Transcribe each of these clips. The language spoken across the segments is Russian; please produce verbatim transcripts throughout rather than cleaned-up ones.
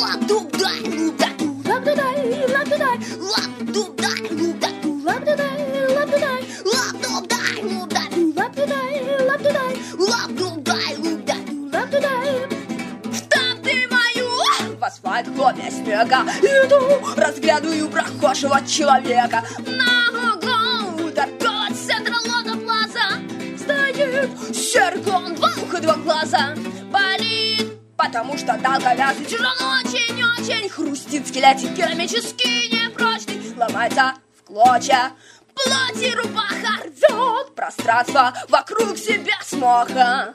Лап-дуб-дай, луп-дай, лап-дай, лап-дай, лап-дуб-дай, луп-дай, лап-дай, лап-дай, лап-дуб-дай, луп-дай, лап-дай, лап-дай, лап-дуб-дай, луп-дай, лап-дай. Там ты мою в асфальт хлопья снега. Иду, разглядываю прохожего человека. На углу торгового центра Лондон Плаза стоит Сергон, два уха, два глаза. Болит, потому что долговязый, тяжело очень-очень, хрустит скелетик керамический, непрочный, ломается в клочья. Плоть и рубаха рвет пространство вокруг себя с моха.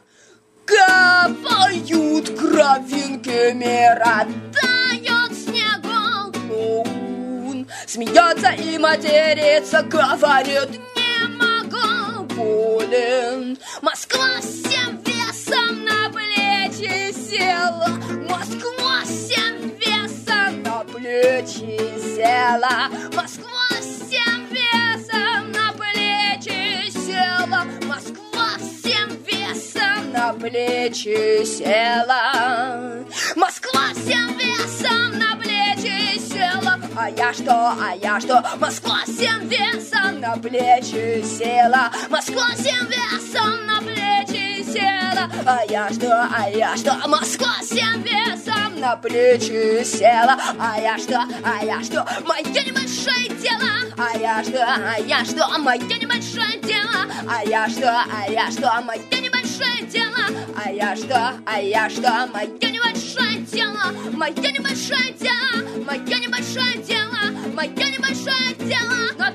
Капают кровинки мира, тает снегом лун. Смеется и матерится, говорит, не могу, болен. Москва всем весом на плечи села, Москва всем весом на плечи села, Москва всем весом на плечи села, Москва всем весом на плечи села, Москва всем весом на плечи села. А я что, а я что? Москва всем весом на плечи села, Москва всем весом на плечи села. А я что, а я что? Москва всем весом на плечи села. А я что, а я что? Мое небольшое дело. А я что, а я что? Мое небольшое дело. А я что, а я что? Мое небольшое дело. А я что, а я что? Мое небольшое дело. Мое небольшое дело. Мое небольшое дело. Мое небольшое дело.